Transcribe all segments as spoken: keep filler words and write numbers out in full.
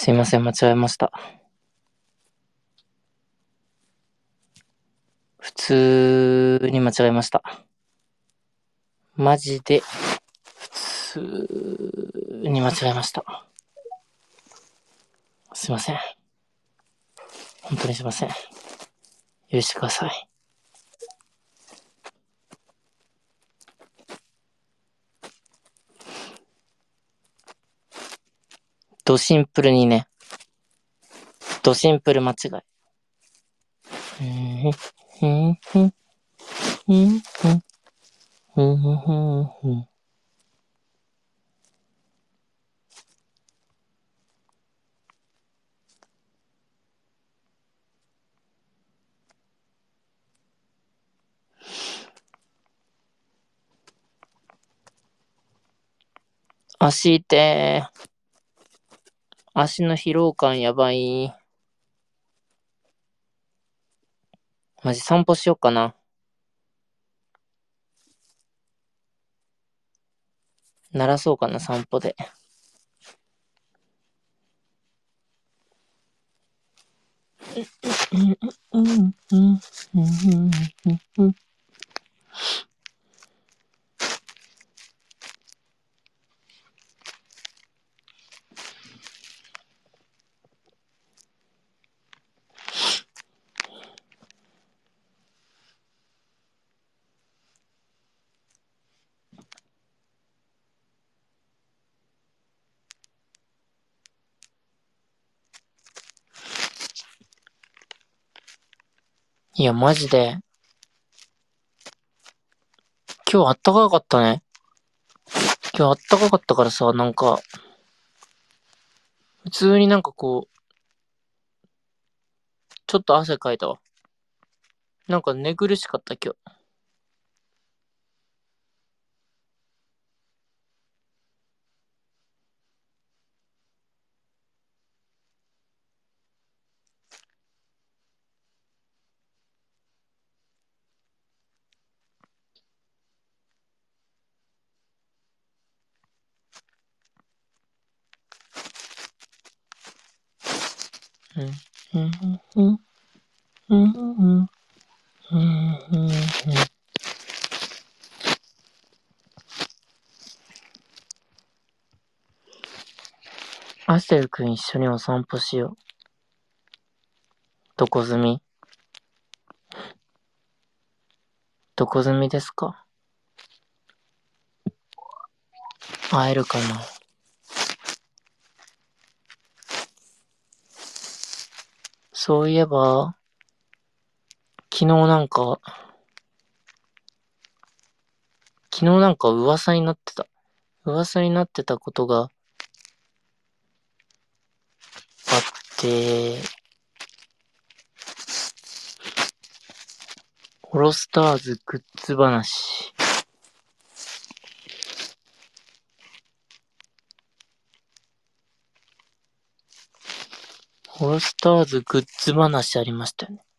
すいません、間違えました。普通に間違えました。マジで、普通に間違えました。すいません。本当にすいません。許してください。ドシンプルにね。ドシンプル間違い。ふんふんふんふんふんふんふんふんふん。足痛ー。足の疲労感やばい。マジ散歩しよっかな。鳴らそうかな、散歩で。いや、マジで。今日あったかかったね。今日あったかかったからさ、なんか、普通になんかこう、ちょっと汗かいたわ。なんか寝苦しかった今日。うん、うん、うん、うん、うん、うん、うん。アセルくん一緒にお散歩しよう。どこ住み？どこ住みですか？会えるかな？そういえば、昨日なんか、昨日なんか噂になってた。噂になってたことがあって、ホロスターズグッズ話。ホロスターズグッズ話ありましたよね。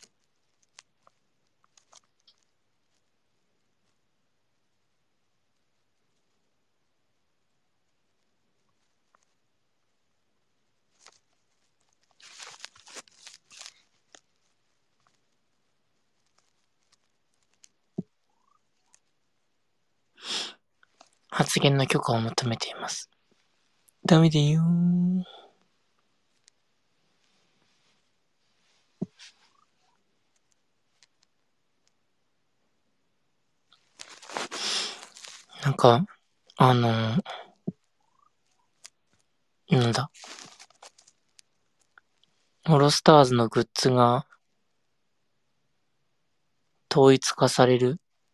発言の許可を求めています。ダメだよー。なんか、あのー、なんだ。ホロスターズのグッズが統一化される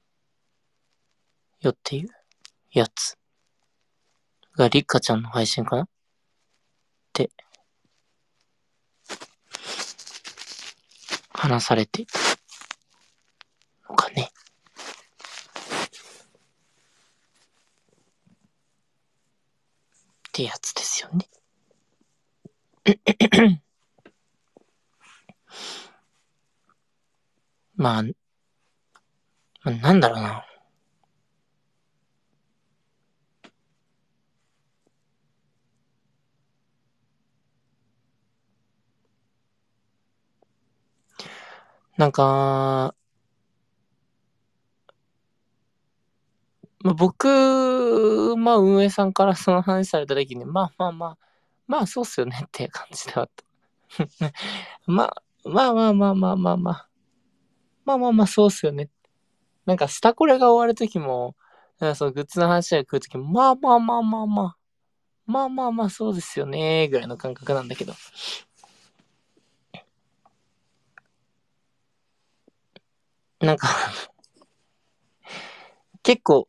よっていうやつがリカちゃんの配信かなって話されていたのかね。ってやつですよね。まあ、まあ、なんだろうな。 なんか、まあ、僕、まあ運営さんからその話された時に、まあまあまあ、まあそうっすよねっていう感じであった。まあ、まあまあまあまあまあまあ、まあまあまあそうっすよね。なんかスタコレが終わる時も、なんかそのグッズの話が来る時も、まあまあまあまあまあ、まあまあまあそうですよねぐらいの感覚なんだけど。なんか結構、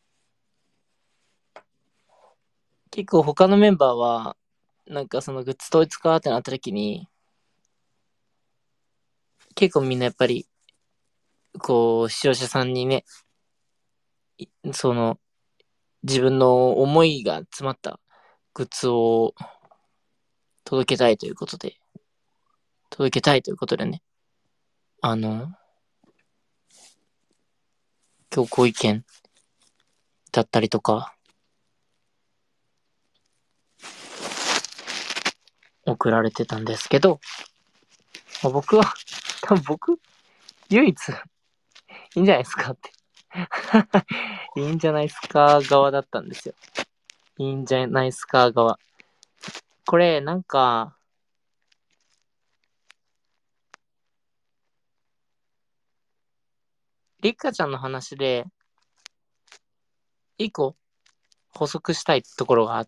結構他のメンバーは、なんかそのグッズ統一かってなった時に、結構みんなやっぱり、こう、視聴者さんにね、その、自分の思いが詰まったグッズを届けたいということで、届けたいということでね、あの、今日ご意見だったりとか、送られてたんですけど、まあ、僕は、多分僕、唯一、いいんじゃないですかって。いいんじゃないですか側だったんですよ。いいんじゃないですか側。これ、なんか、リカちゃんの話で、一個補足したいところがあって、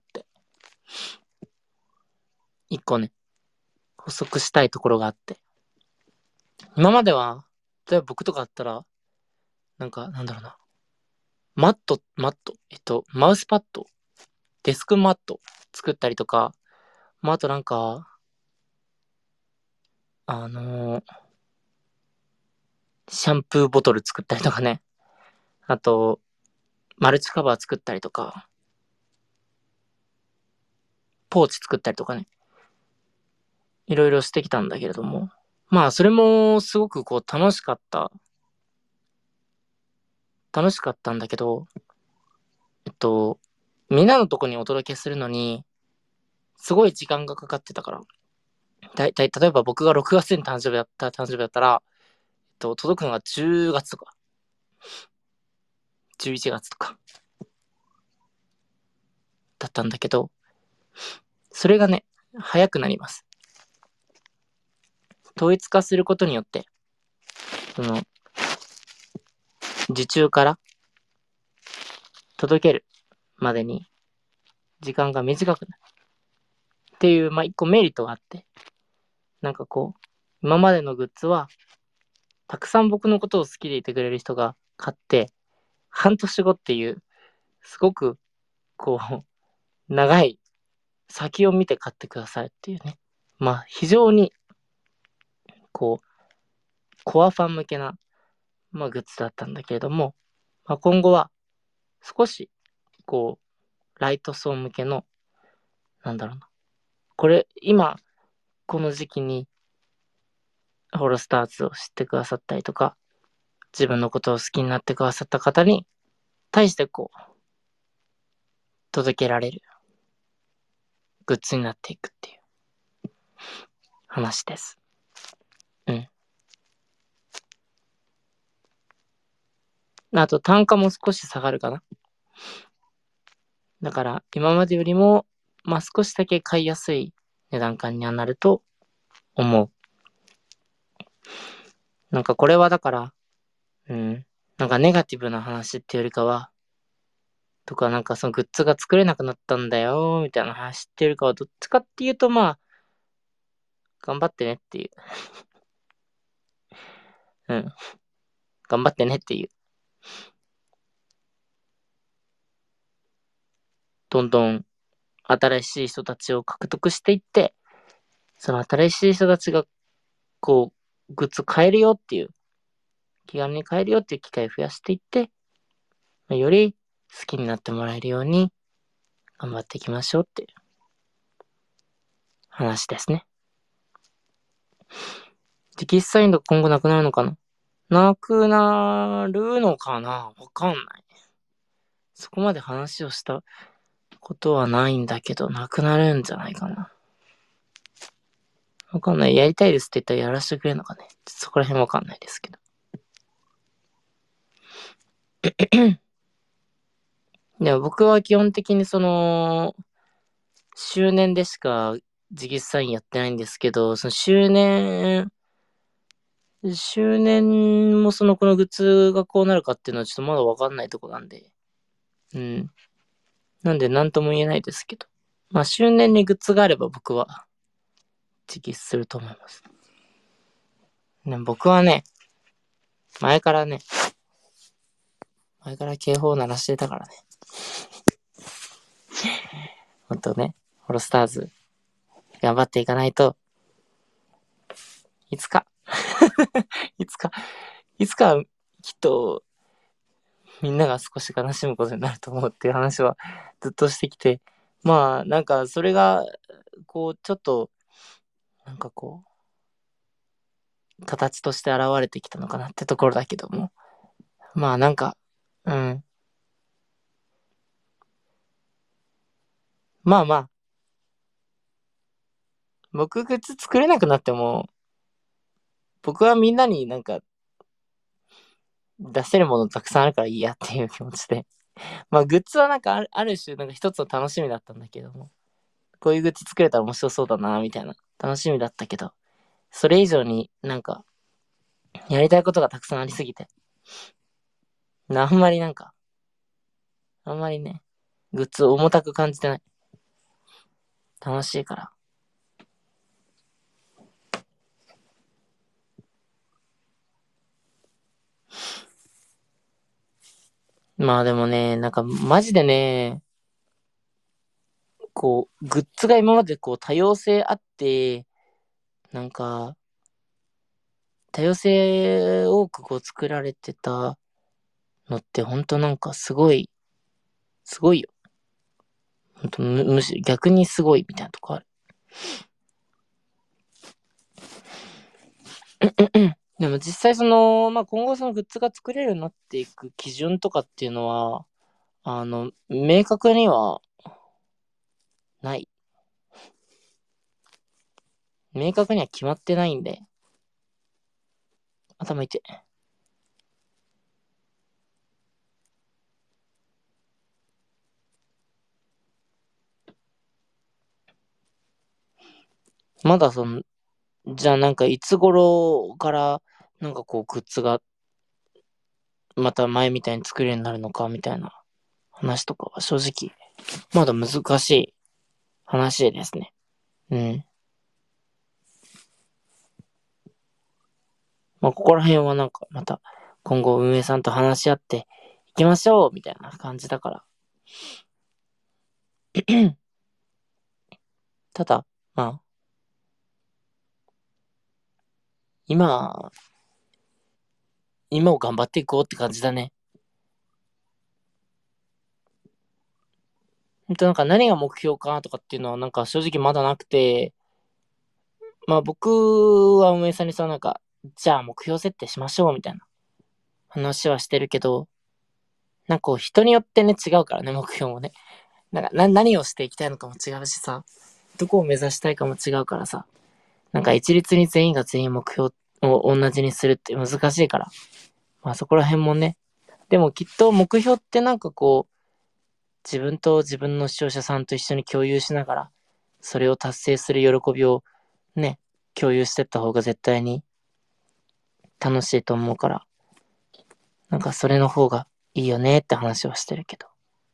一個ね、補足したいところがあって。今までは、例えば僕とかだったら、なんか、なんだろうな。マット、マット、えっと、マウスパッド、デスクマット作ったりとか、まあ、あとなんか、あのーシャンプーボトル作ったりとかね。あと、マルチカバー作ったりとか、ポーチ作ったりとかね。いろいろしてきたんだけれども。まあ、それもすごくこう楽しかった。楽しかったんだけど、えっと、みんなのとこにお届けするのに、すごい時間がかかってたから。だいたい、例えば僕がろくがつに誕生日だった、誕生日だったら、えっと、届くのがじゅうがつとか、じゅういちがつとか、だったんだけど、それがね、早くなります。統一化することによって、その、受注から届けるまでに時間が短くなるっていう、まあ、一個メリットがあって、なんかこう、今までのグッズは、たくさん僕のことを好きでいてくれる人が買って、半年後っていう、すごく、こう、長い先を見て買ってくださいっていうね。まあ、非常に、こう、コアファン向けな、まあ、グッズだったんだけれども、まあ、今後は、少し、こう、ライト層向けの、なんだろうな。これ、今、この時期に、ホロスターズを知ってくださったりとか、自分のことを好きになってくださった方に対してこう、届けられるグッズになっていくっていう話です。うん。あと単価も少し下がるかな。だから今までよりも、まあ少しだけ買いやすい値段感にはなると思う。なんかこれはだから、うん。なんかネガティブな話っていうよりかは、とかなんかそのグッズが作れなくなったんだよ、みたいな話っていうよりかは、どっちかっていうとまあ、頑張ってねっていう。うん。頑張ってねっていう。どんどん新しい人たちを獲得していって、その新しい人たちが、こう、グッズ買えるよっていう、気軽に買えるよっていう機会を増やしていって、より好きになってもらえるように頑張っていきましょうっていう話ですね。テキストサインが今後なくなるのかな。なくなるのかな、わかんない。そこまで話をしたことはないんだけど、なくなるんじゃないかな。 わかんない。やりたいですって言ったらやらせてくれるのかね。そこら辺わかんないですけど。でも僕は基本的にその、周年でしか直筆サインやってないんですけど、その周年、周年もそのこのグッズがこうなるかっていうのはちょっとまだわかんないとこなんで。うん。なんで何とも言えないですけど。まあ周年にグッズがあれば僕は直筆すると思います。ね、僕はね、前からね、前から警報を鳴らしてたからね。ほんとね、ホロスターズ、頑張っていかないと、いつか、いつか、いつか、きっと、みんなが少し悲しむことになると思うっていう話はずっとしてきて、まあ、なんか、それが、こう、ちょっと、なんかこう、形として現れてきたのかなってところだけども、まあ、なんか、うん。まあまあ、僕グッズ作れなくなっても、僕はみんなになんか出せるものたくさんあるからいいやっていう気持ちで。まあグッズはなんかあるある種なんか一つの楽しみだったんだけども、こういうグッズ作れたら面白そうだなみたいな楽しみだったけど、それ以上になんかやりたいことがたくさんありすぎて、あんまりなんか、あんまりね、グッズを重たく感じてない。楽しいから。まあでもね、なんかマジでね、こう、グッズが今までこう多様性あって、なんか、多様性多くこう作られてたのってほんとなんかすごい、すごいよ。ほんとむ、むしろ逆にすごいみたいなとこある。でも実際その、まあ、今後そのグッズが作れるようになっていく基準とかっていうのは、あの、明確にはない。明確には決まってないんで、頭痛い。まだその、じゃあなんかいつ頃からなんかこうグッズがまた前みたいに作れるようになるのかみたいな話とかは正直まだ難しい話ですね。うん。まあここら辺はなんかまた今後運営さんと話し合っていきましょうみたいな感じだから。ただ、まあ、今、今を頑張っていこうって感じだね。ほんとなんか何が目標かとかっていうのはなんか正直まだなくて、まあ僕は運営さんにさ、なんか、じゃあ目標設定しましょうみたいな話はしてるけど、なんかこう人によってね違うからね、目標もね。なんかな何をしていきたいのかも違うしさ、どこを目指したいかも違うからさ、なんか一律に全員が全員目標を同じにするって難しいから、まあそこら辺もね。でもきっと目標ってなんかこう、自分と自分の視聴者さんと一緒に共有しながら、それを達成する喜びをね、共有してった方が絶対に楽しいと思うから、なんかそれの方がいいよねって話はしてるけど。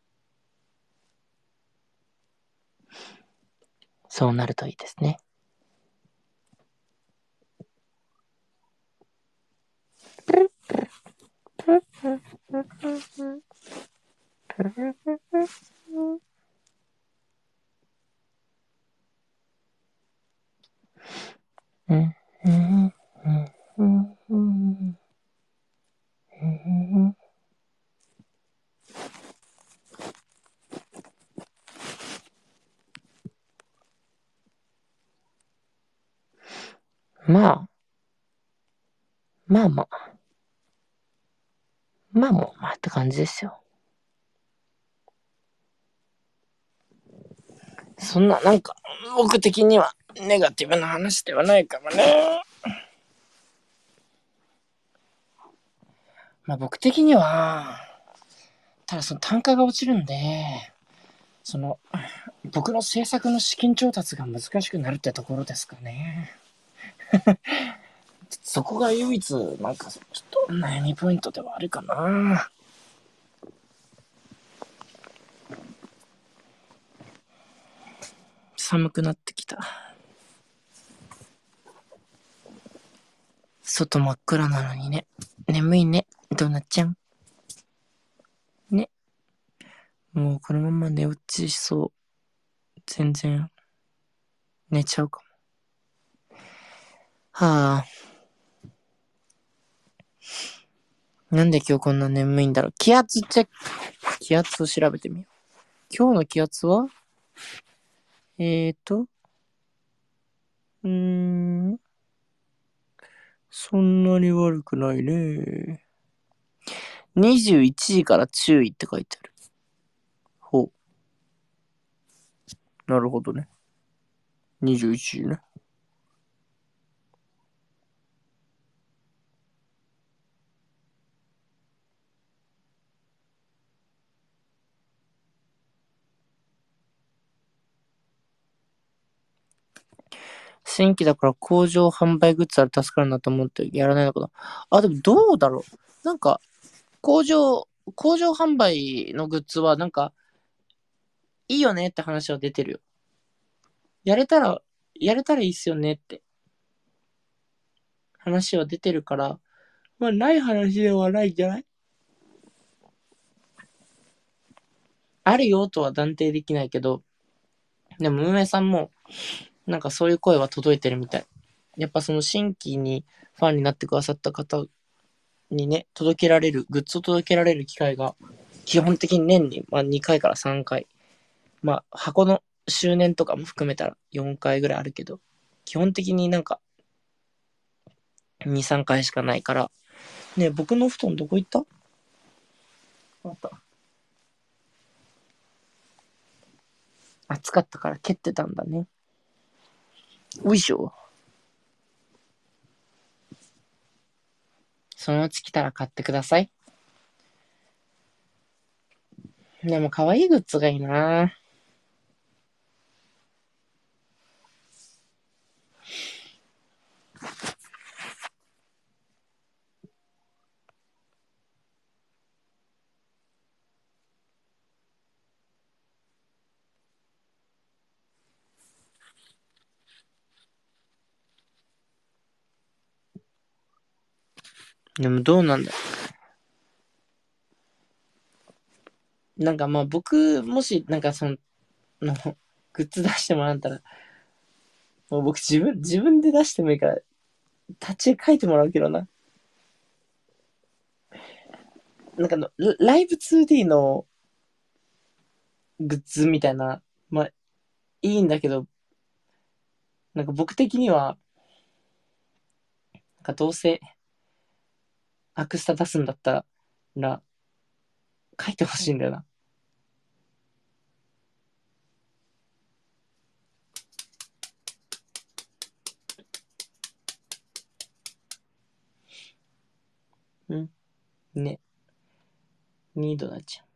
そうなるといいですね。うんうんうんうんうんまあ、まあまあ、まあもうまあって感じですよ。そんな、なんか、僕的には、 ネガティブな話ではないかもね。まあ僕的には、ただその単価が落ちるんで、その、僕の制作の資金調達が難しくなるってところですかね。そこが唯一、なんか、ちょっと悩みポイントではあるかな。寒くなってきた。外真っ暗なのにね。眠いね。ドーナちゃん。ね。もうこのまま寝落ちしそう。全然、寝ちゃうかも。はあ。なんで今日こんな眠いんだろう。気圧チェック。気圧を調べてみよう。今日の気圧はえーと、うーん、そんなに悪くないね。にじゅういちじから注意って書いてある。ほう。なるほどね。にじゅういちじね。新規だから工場販売グッズある助かるなと思ってやらないのかな。あ、でもどうだろう。なんか、工場、工場販売のグッズはなんか、いいよねって話は出てるよ。やれたら、やれたらいいっすよねって話は出てるから、まあ、ない話ではないんじゃない？あるよとは断定できないけど、でも、運営さんも、なんかそういう声は届いてるみたい。やっぱその新規にファンになってくださった方にね、届けられる、グッズを届けられる機会が、基本的に年に、まあ、にかいからさんかい。まあ、箱の周年とかも含めたらよんかいぐらいあるけど、基本的になんか、に、さんかいしかないから、ねえ、僕の布団どこ行った？あった。暑かったから蹴ってたんだね。おいしょ。そのうち来たら買ってください。でも可愛いグッズがいいな。でもどうなんだろう。なんかまあ僕、もしなんかその、のグッズ出してもらったら、もう僕自分、自分で出してもいいから、立ち絵描いてもらうけどな。なんかの、ラライブ ツーディー のグッズみたいな、まあ、いいんだけど、なんか僕的には、なんかどうせアクスタ出すんだったら、書いてほしいんだよな。うん。ね。ニードなっちゃ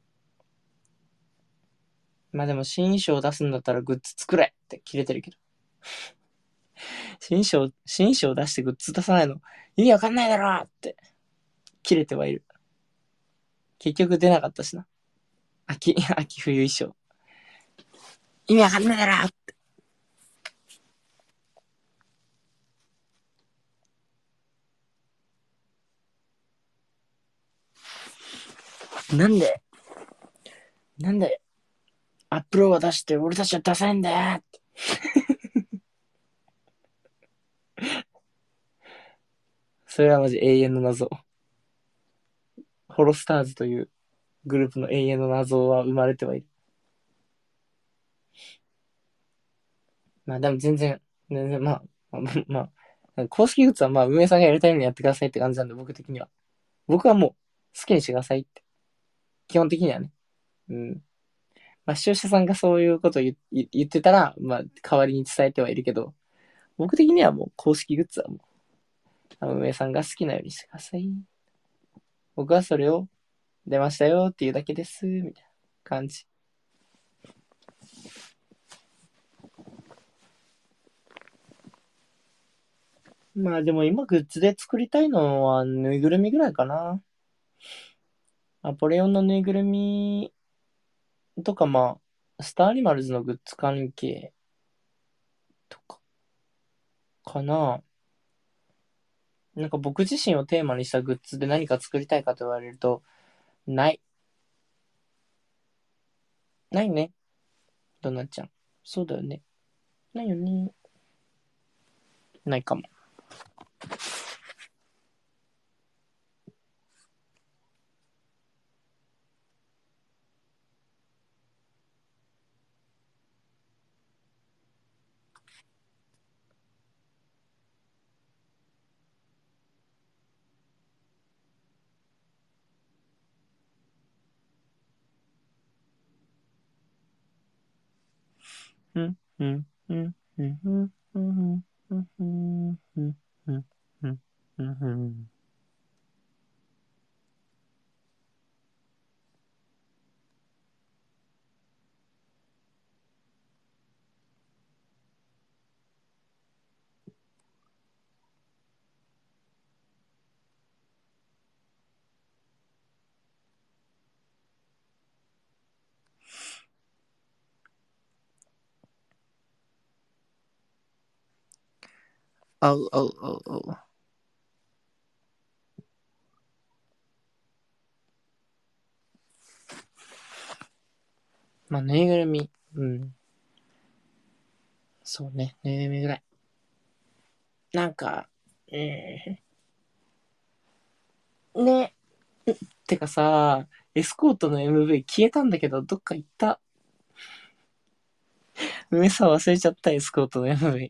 う。まあでも新衣装出すんだったらグッズ作れって切れてるけど。新衣装、新衣装出してグッズ出さないの意味わかんないだろって切れてはいる。結局出なかったしな。秋、秋冬衣装。意味わかんないだろって。なんで、なんで、アップロード出して俺たちは出せんだよって。それはマジ永遠の謎。ホロスターズというグループの永遠の謎は生まれてはいる。まあでも全然、全然まあ、まあ、まあ、公式グッズはまあ運営さんがやりたいようにやってくださいって感じなんで、僕的には。僕はもう好きにしてくださいって。基本的にはね。うん。 まあ、視聴者さんがそういうことを言言ってたら、まあ、代わりに伝えてはいるけど、僕的にはもう公式グッズはもう、運営さんが好きなようにしてください。僕はそれを出ましたよっていうだけです、みたいな感じ。まあでも今グッズで作りたいのはぬいぐるみぐらいかな。アポレオンのぬいぐるみとか、まあ、スターアニマルズのグッズ関係とか、かな。なんか僕自身をテーマにしたグッズで何か作りたいかと言われると、ない。ないね。ドナちゃん。そうだよね。ないよね。ないかも。うん、うん、うん、うん、うん、うん、うん、うん、うん、うん、うん、うん、うん。あう、あう、あう、あう。まあ、ぬいぐるみ。うん。そうね。ぬいぐるみぐらい。なんか、えー、ね。てかさ、エスコートの エムブイ 消えたんだけど、どっか行った。梅さん忘れちゃった、エスコートの エムブイ。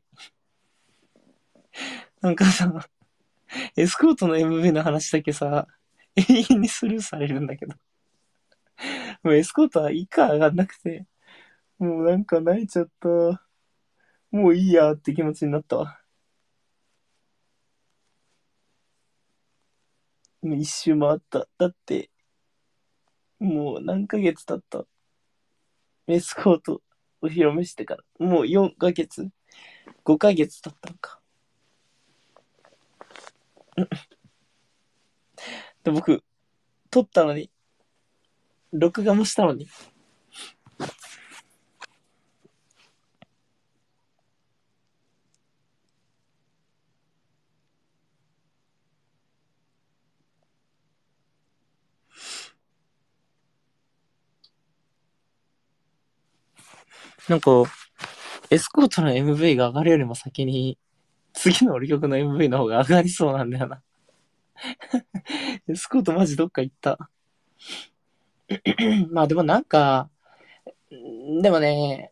なんかさ、エスコートの エムブイ の話だけさ、永遠にスルーされるんだけど。もうエスコートはいいか上がんなくて。もうなんか泣いちゃった。もういいやって気持ちになったわ。もう一周回った。だって、もう何ヶ月経った。エスコートお披露目してから。もうよんかげつ ?ご ヶ月経ったのか。で、僕、撮ったのに、録画もしたのに。なんか、エスコートの エムブイ が上がるよりも先に、次の俺曲の エムブイ の方が上がりそうなんだよな。エスコートマジどっか行った。まあでもなんか、でもね、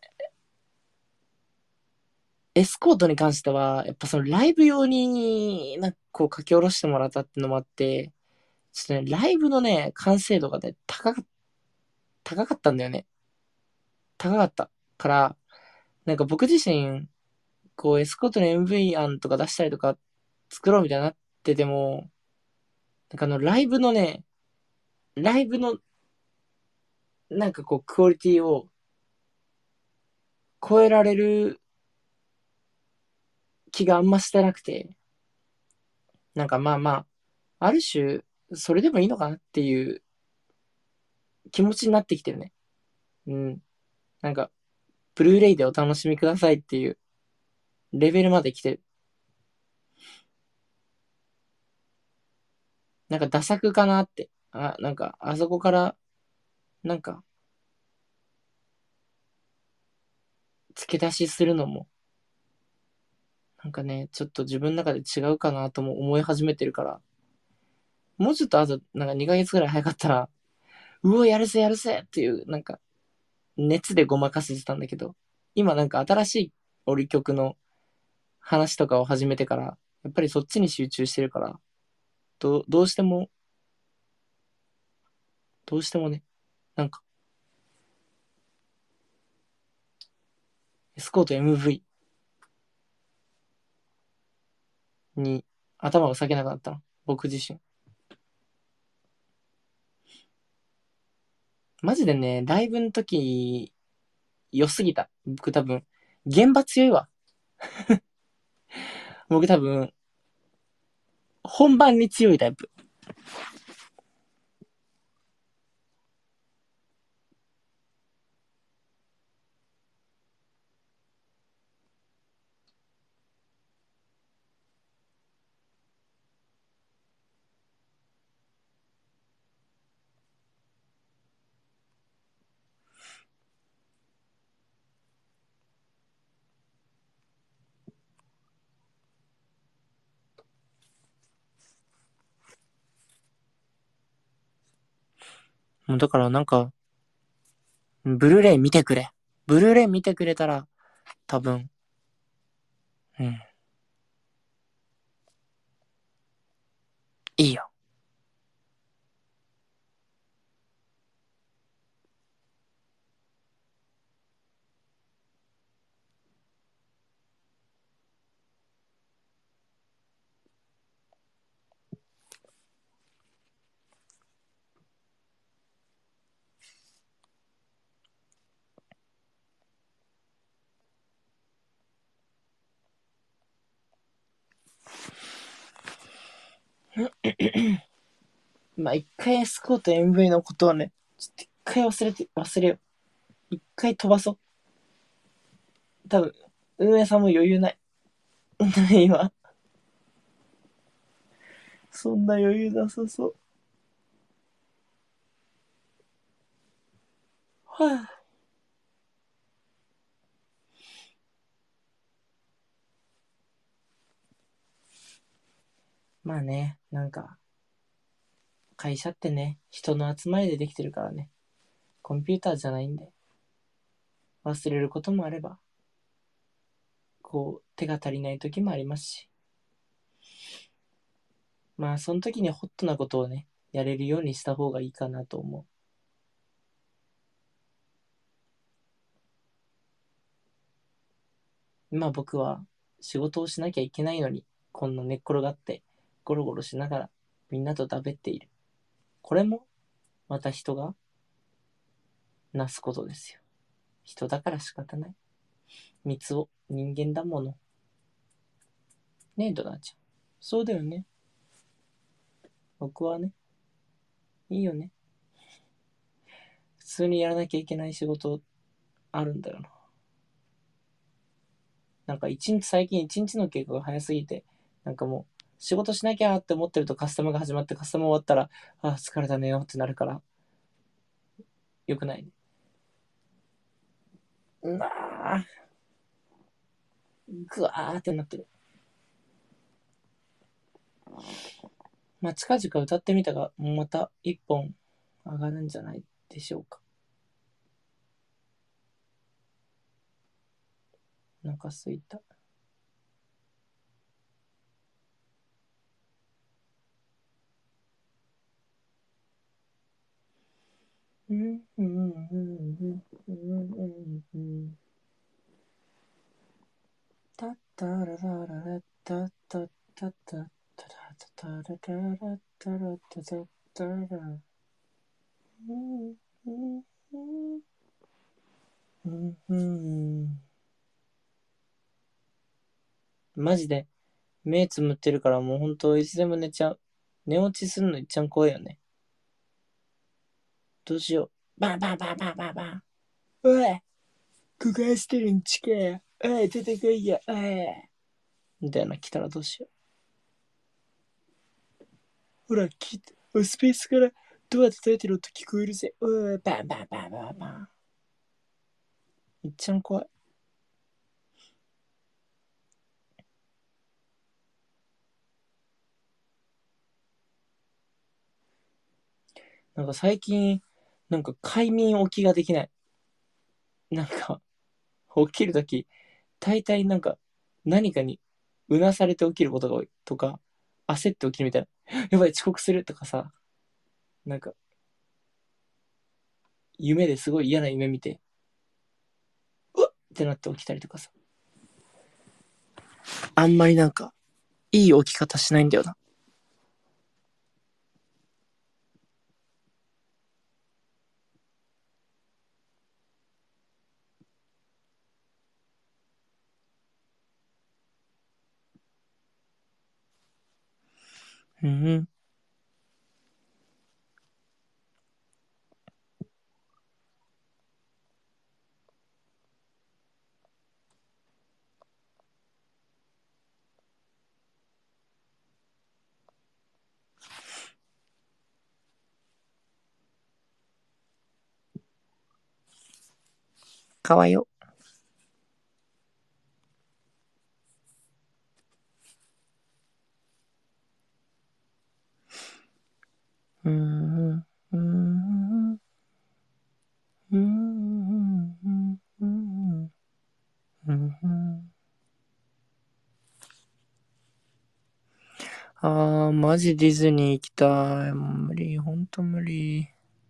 エスコートに関しては、やっぱそのライブ用に、なんかこう書き下ろしてもらったってのもあって、ちょっとね、ライブのね、完成度がね、高か、高かったんだよね。高かったから、なんか僕自身、こうエスコートの エムブイ 案とか出したりとか作ろうみたいになってても、なんかあのライブのね、ライブのなんかこうクオリティを超えられる気があんましてなくて、なんかまあまあ、ある種、それでもいいのかなっていう気持ちになってきてるね。うん。なんか、ブルーレイでお楽しみくださいっていうレベルまで来てる。なんか、ダ作かなって。あ、なんか、あそこから、なんか、付け出しするのも、なんかね、ちょっと自分の中で違うかなとも思い始めてるから、もうちょっとあと、なんかにかげつぐらい早かったら、うお、やるせやるせっていう、なんか、熱でごまかせてたんだけど、今なんか新しい折り曲の話とかを始めてから、やっぱりそっちに集中してるから、どどうしても、どうしてもね、なんか、 エスコート エムブイ に頭を下げなかったの。僕自身。マジでね、ライブの時、良すぎた。僕多分、現場強いわ。僕多分、本番に強いタイプ。もうだからなんか、ブルーレイ見てくれ。ブルーレイ見てくれたら、多分、うん。いいよ。まあ、一回エスコート エムブイ のことをね、ちょっと一回忘れて、忘れよう。一回飛ばそう。多分、運営さんも余裕ない。今。そんな余裕なさそう。はぁ、あ。まあね、なんか、会社ってね、人の集まりでできてるからね。コンピューターじゃないんで。忘れることもあれば、こう、手が足りない時もありますし。まあ、その時にホットなことをね、やれるようにした方がいいかなと思う。今僕は仕事をしなきゃいけないのに、こんな寝っ転がってゴロゴロしながらみんなとだべっている。これもまた人がなすことですよ。人だから仕方ない。三つを人間だもの。ねえ、ドナちゃん。そうだよね。僕はね、いいよね。普通にやらなきゃいけない仕事あるんだよな。なんか一日、最近一日の経過が早すぎて、なんかもう仕事しなきゃって思ってるとカスタマーが始まってカスタマー終わったら、ああ、疲れたねよってなるから、よくないね。うわー、ぐわーってなってる。まあ、近々歌ってみたが、また一本上がるんじゃないでしょうか。お腹すいた。うんうんうんうんうんうんたったららららたったたったたらたらたらたらたたたらうんうんうんうんマジで目つむってるからもうほんといつでも寝ちゃう。寝落ちするのいっちゃん怖いよね。どうしよう。バンバンバンバンバンバン。おい、ここ走ってるんちかよ。おい、出てこいや。おい。みたいな来たらどうしよう。ほら、きスペースからドア叩いてる音聞こえるぜ。おい、バンバンバンバンバン。いっちゃん怖い。なんか最近、なんか快眠起きができない。なんか、起きるとき、大体なんか、何かにうなされて起きることが多い。とか、焦って起きるみたいな。やばい、遅刻するとかさ、なんか、夢ですごい嫌な夢見て、うわっってなって起きたりとかさ。あんまりなんか、いい起き方しないんだよな。うん。かわよ。うーん。うーん。うーん。うーん。うん。あー、マジディズニー行きたい。もう無理、ほんと無理。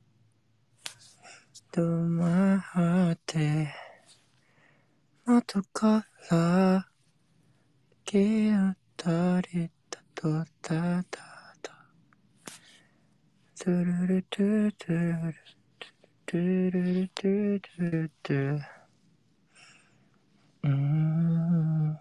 どまって窓から毛当たれたとたたたトゥルルトゥトゥルトゥルルトゥトゥルトゥうーん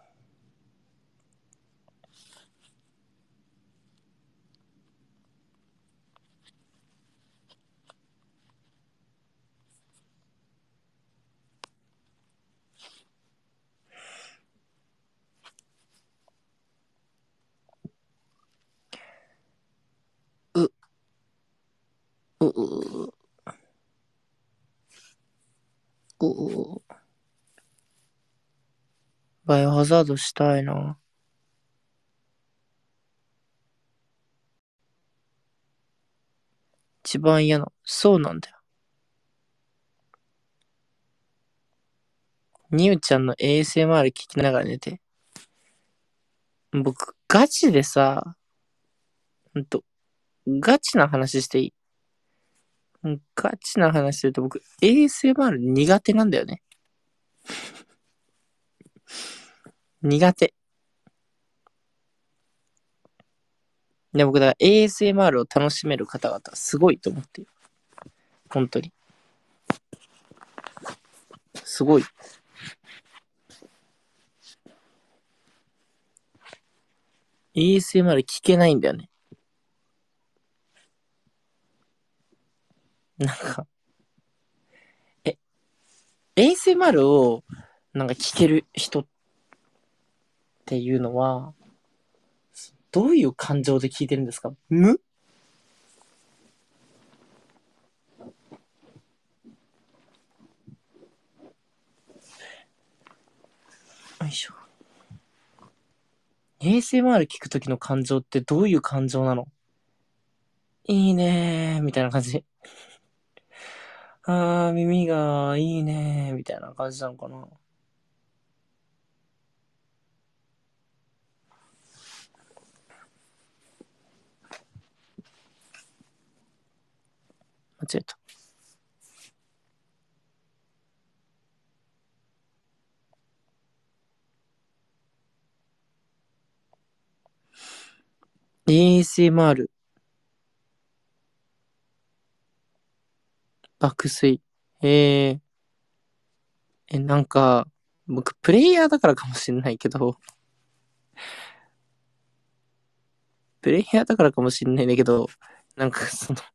うううううバイオハザードしたいな。一番嫌な。そうなんだよ。ニューちゃんの エーエスエムアール 聞きながら寝て。僕、ガチでさ、ほんと、ガチな話していい？ガチな話すると僕、エーエスエムアール 苦手なんだよね。苦手。で、僕、だから エーエスエムアール を楽しめる方々、すごいと思ってる。本当に。すごい。エーエスエムアール 聞けないんだよね。なんか、え、エーエスエムアール を、なんか聞ける人っていうのは、どういう感情で聞いてるんですか？無？よいしょ。エーエスエムアール 聞くときの感情ってどういう感情なの？いいねー、みたいな感じ。あー、耳がいいねー、みたいな感じなのかな。間違えた。エーエスエムアール、爆睡。えー、え、なんか、僕、プレイヤーだからかもしれないけど、プレイヤーだからかもしれないんだけど、なんかその、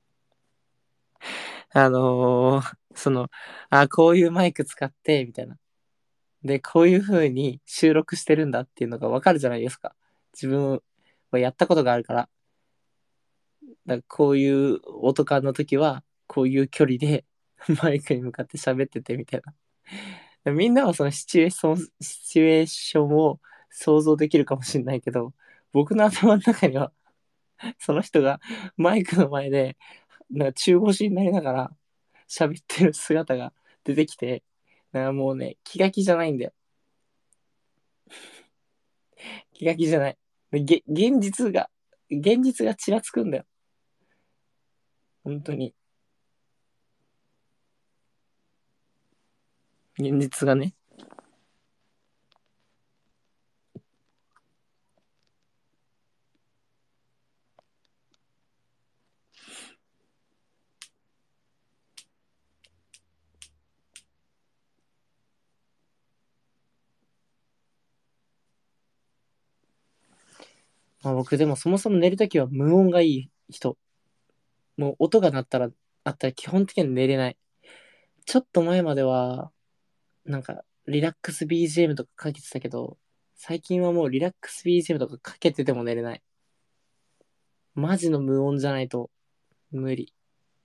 あのー、その、あ、こういうマイク使って、みたいな。で、こういう風に収録してるんだっていうのがわかるじゃないですか。自分はやったことがあるから。だからこういう音感の時は、こういう距離でマイクに向かって喋っててみたいな。みんなはそのシチュエーション、シチュエーションを想像できるかもしれないけど、僕の頭の中には、その人がマイクの前で、なんか中腰になりながら喋ってる姿が出てきて、なんかもうね、気が気じゃないんだよ。気が気じゃない。げ現実が、現実がちらつくんだよ。本当に。現実がね。 まあ僕でもそもそも寝るときは無音がいい人。もう音が鳴ったら、あったら基本的には寝れない。ちょっと前までは、なんか、リラックス ビージーエム とかかけてたけど、最近はもうリラックス ビージーエム とかかけてても寝れない。マジの無音じゃないと無理。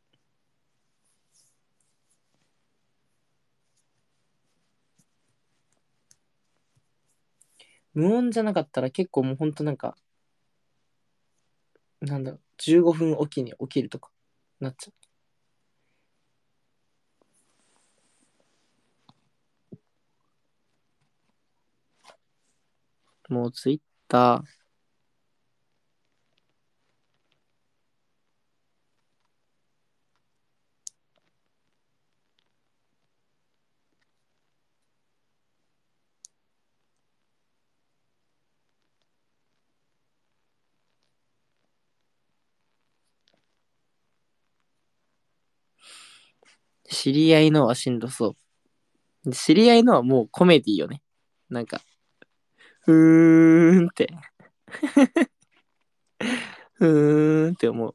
無音じゃなかったら結構もうほんとなんか、なんだろう、じゅうごふんおきに起きるとかなっちゃう。もうツイッター、知り合いのはしんどそう。知り合いのはもうコメディよね。なんか、ふーんって、ふーんって思う。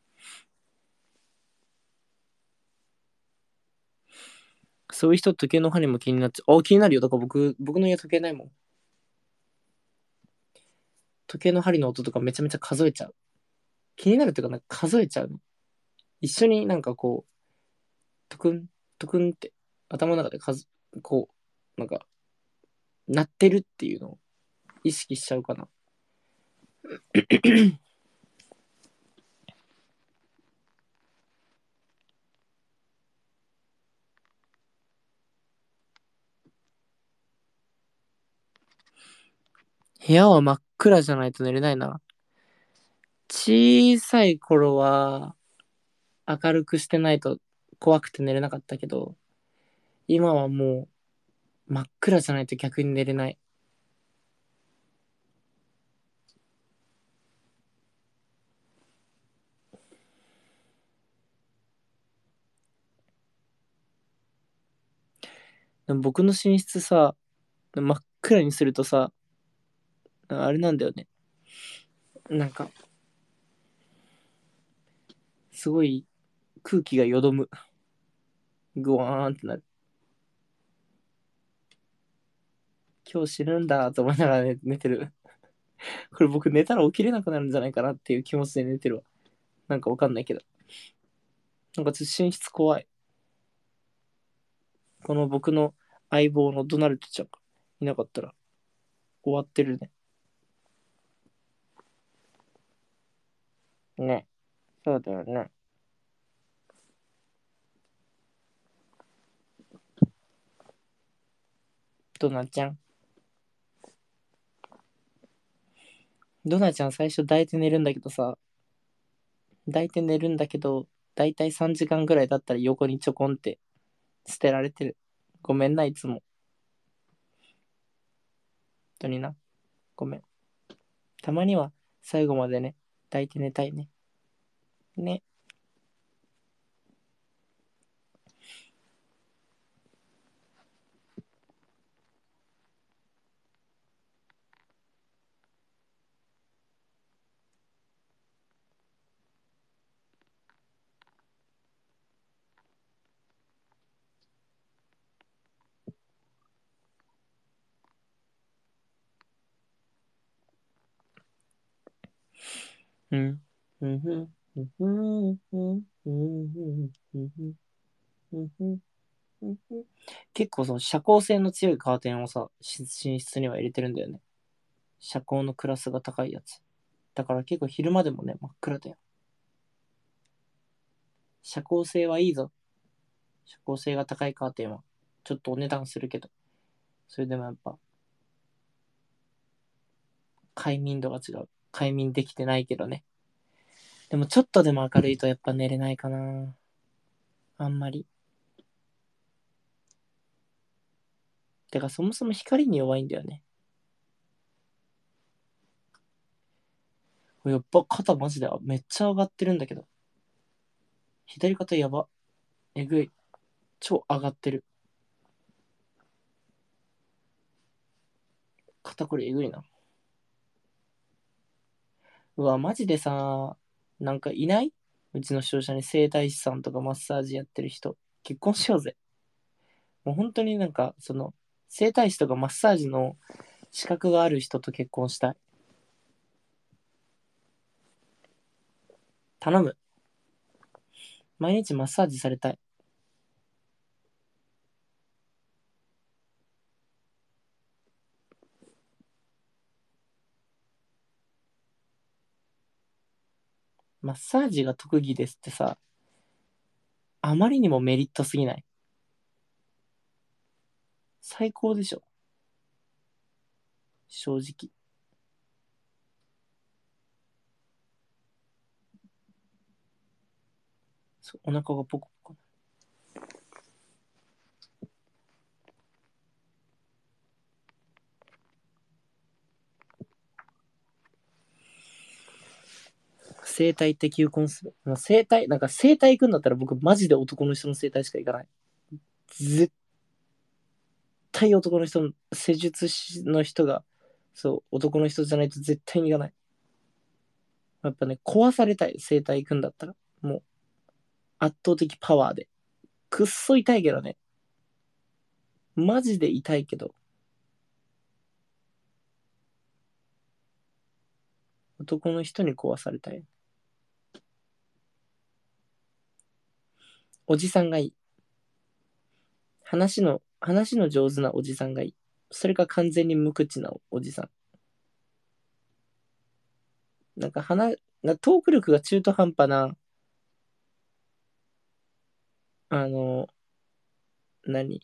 そういう人時計の針も気になっちゃう。あ、気になるよ。だから僕、僕の家時計ないもん。時計の針の音とかめちゃめちゃ数えちゃう。気になるっていうか、なんか数えちゃうの。一緒になんかこう、トクン、トクンって頭の中で数、こう、なんか、鳴ってるっていうのを意識しちゃうかな。部屋は真っ暗じゃないと寝れないな。小さい頃は明るくしてないと怖くて寝れなかったけど、今はもう真っ暗じゃないと逆に寝れない。でも僕の寝室さ、真っ暗にするとさ、あれなんだよね。なんか、すごい空気がよどむ。グワーンってなる。今日死ぬんだと思いながら寝寝てる。これ僕寝たら起きれなくなるんじゃないかなっていう気持ちで寝てるわ。なんかわかんないけど。なんかちょっと寝室怖い。この僕の相棒のドナルドちゃんがいなかったら終わってるね。ね。そうだよね。ドナちゃん。ドナちゃん最初抱いて寝るんだけどさ、抱いて寝るんだけど、だいたいさんじかんぐらいだったら横にちょこんって捨てられてる。ごめんな、いつも。本当にな。ごめん。たまには最後までね、抱いて寝たいね。ね。うん。うんふん。うんふん。うんふん。うんふん。うんふん。うんふん。結構その遮光性の強いカーテンをさ、寝室には入れてるんだよね。遮光のクラスが高いやつ。だから結構昼間でもね、真っ暗だよ。遮光性はいいぞ。遮光性が高いカーテンは。ちょっとお値段するけど。それでもやっぱ、快眠度が違う。快眠できてないけどね。でもちょっとでも明るいとやっぱ寝れないかな。あんまり。てかそもそも光に弱いんだよね。やっぱ肩マジでめっちゃ上がってるんだけど。左肩やば。えぐい。超上がってる。肩こりえぐいな。 うわ、マジでさ、なんかいない？うちの視聴者に整体師さんとかマッサージやってる人。結婚しようぜ。もう本当になんか、その、整体師とかマッサージの資格がある人と結婚したい。頼む。毎日マッサージされたい。マッサージが特技ですってさ、あまりにもメリットすぎない？最高でしょ。正直。そう、お腹がポコポコ。整体って求婚する。整体、なんか整体行くんだったら僕マジで男の人の整体しか行かない。絶対男の人の施術師の人が、そう、男の人じゃないと絶対に行かない。やっぱね、壊されたい。整体行くんだったら。もう、圧倒的パワーで。くっそ痛いけどね。マジで痛いけど、男の人に壊されたい。おじさんがいい。話の、話の上手なおじさんがいい。それか完全に無口なおじさん。なんか話、なトーク力が中途半端な、あの、何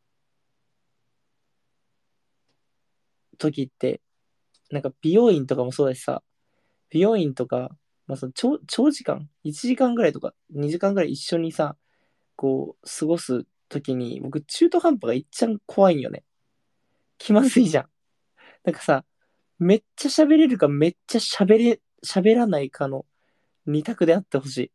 時って、なんか美容院とかもそうだしさ、美容院とか、まあ、その長長時間、いちじかんぐらいとかにじかんぐらい一緒にさ、こう、過ごす時に、僕、中途半端がいっちゃん怖いんよね。気まずいじゃん。なんかさ、めっちゃ喋れるかめっちゃ喋れ、喋らないかの二択であってほしい。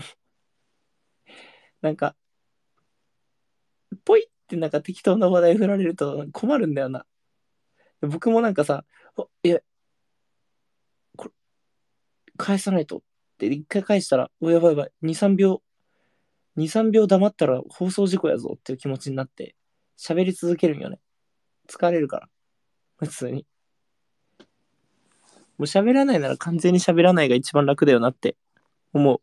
なんか、ポイってなんか適当な話題振られると困るんだよな。僕もなんかさ、いや、これ返さないとって一回返したら、おやばいやばい、に、さんびょう、に、さんびょう黙ったら放送事故やぞっていう気持ちになって、喋り続けるんよね。疲れるから、普通に。もう喋らないなら完全に喋らないが一番楽だよなって思う。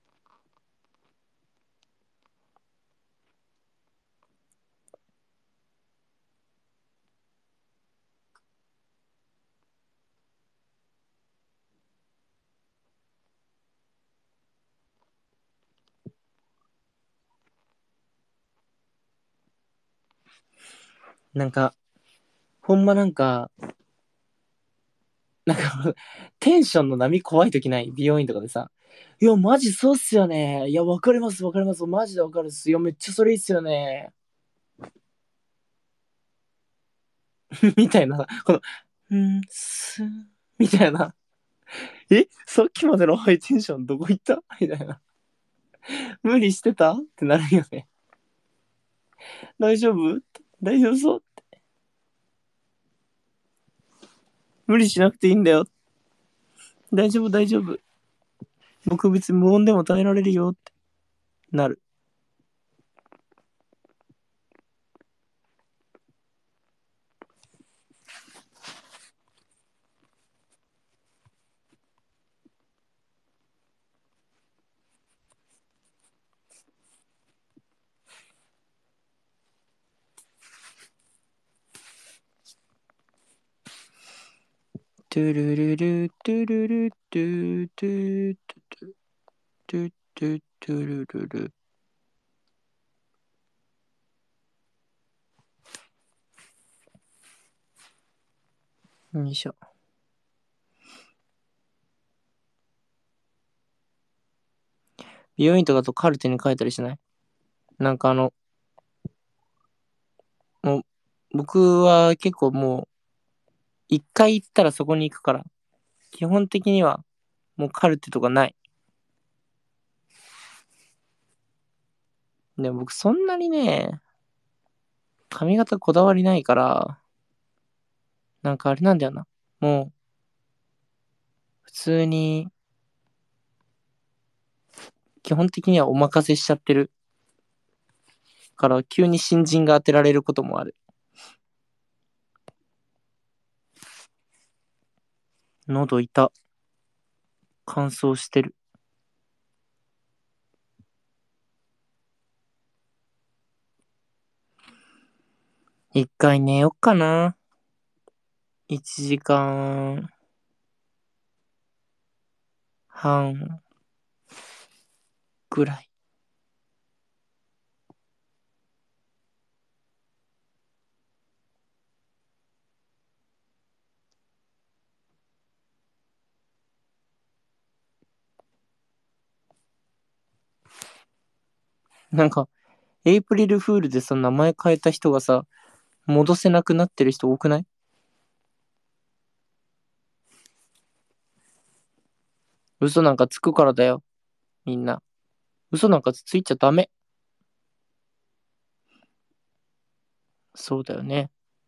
なんか、ほんまなんか、なんかテンションの波怖い時ない？美容院とかでさ、いや、マジそうっすよね。いや、わかります、わかります。マジでわかるっす。いや、めっちゃそれいいっすよね。みたいな、この、うんす、みたいな。え、さっきまでのハイテンションどこ行ったみたいな。無理してたってなるよね。大丈夫？大丈夫そう？無理しなくていいんだよ。大丈夫、大丈夫。僕別に無音でも耐えられるよってなる。トゥルルル、トゥルル、トゥトゥトゥトゥトゥトゥルルル。よいしょ。美容院とかとカルテに書いたりしない？なんかあの、もう、僕は結構もう、一回行ったらそこに行くから、基本的にはもうカルテとかない。でも僕そんなにね、髪型こだわりないから、なんかあれなんだよな。もう、 普通に、基本的にはお任せしちゃってるから、急に新人が当てられることもある。喉痛。乾燥してる。一回寝よっかな。一時間半ぐらい。なんか、エイプリルフールでさ、名前変えた人がさ、戻せなくなってる人多くない？嘘なんかつくからだよ。みんな。嘘なんかついちゃダメ。そうだよね。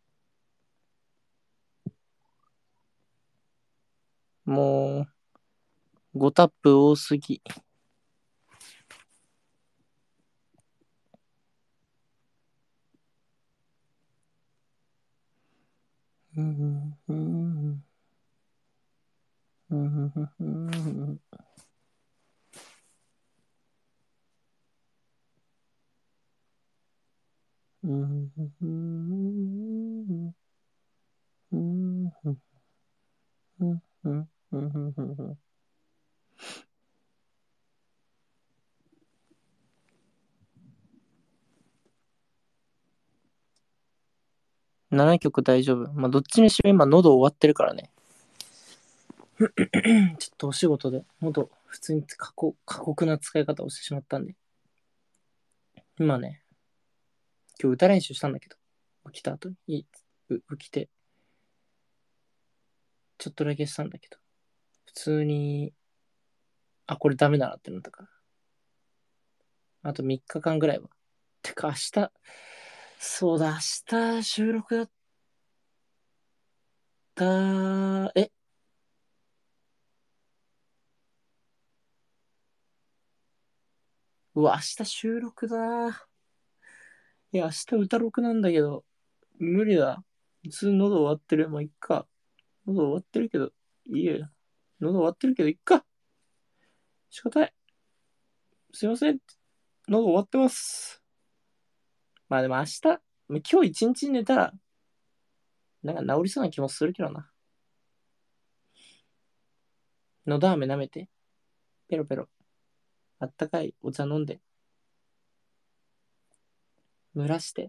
もう、ごタップ多すぎ。うんうんうんうんうんななきょく大丈夫。まあ、どっちにしろ今喉終わってるからね。ちょっとお仕事で喉、普通に過酷過酷な使い方をしてしまったんで。今ね、今日歌練習したんだけど、起きた後に、起きて、ちょっとだけしたんだけど、普通に、あ、これダメだなってなったから。あとみっかかんぐらいは。てか明日、そうだ、明日収録だった、え、うわ、明日収録だ。いや、明日歌録なんだけど、無理だ。普通に喉終わってる。まあ、いっか。喉終わってるけど、いいよ。喉終わってるけど、いっか。仕方ない。すいません。喉終わってます。まあでも明日、今日一日寝たら、なんか治りそうな気もするけどな。のど飴舐めて、ペロペロ。あったかいお茶飲んで、蒸らして。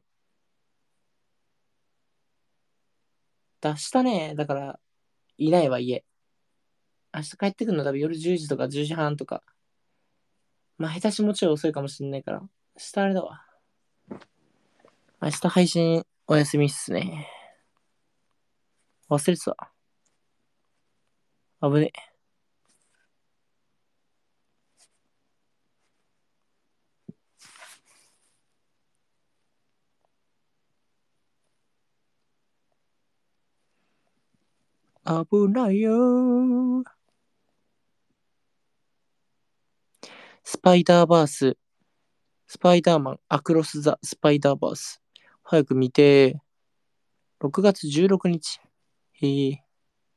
出したね。だから、いないわ、家。明日帰ってくるの多分夜じゅうじとかじゅうじはんとか。まあ、下手しもちろん遅いかもしんないから。明日あれだわ。明日配信お休みっすね。忘れてた。危ねえ。危ないよー。スパイダーバース、スパイダーマン、アクロス・ザ・スパイダーバース。早く見て。ろくがつじゅうろくにち。へえ。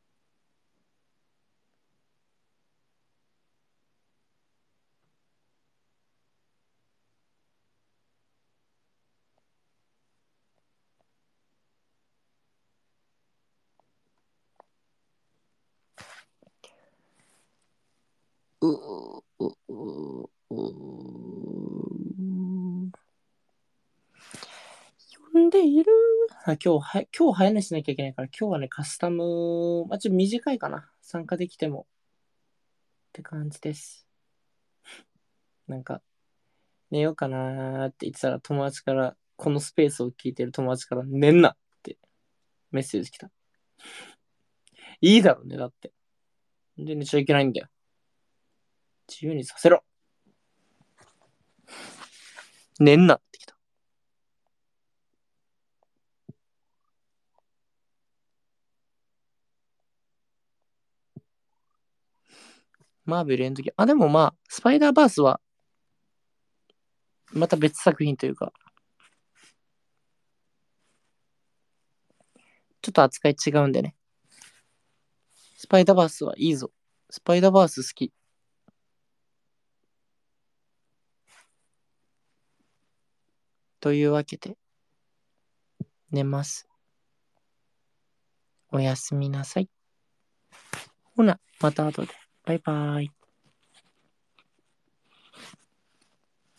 ううううう呼んでいる。あ、今日は、今日早寝しなきゃいけないから、今日はね、カスタム、まあ、ちょっと短いかな。参加できても。って感じです。なんか、寝ようかなーって言ってたら、友達から、このスペースを聞いてる友達から、寝んなってメッセージ来た。いいだろうね、だって。で、寝ちゃいけないんだよ。自由にさせろ。寝んなってきた。 マーベルエンドゲーム。あ、でもまあ、スパイダーバースは、また別作品というか、ちょっと扱い違うんでね。スパイダーバースはいいぞ。スパイダーバース好き。というわけで、寝ます。おやすみなさい。ほな、また後で。バイバーイ。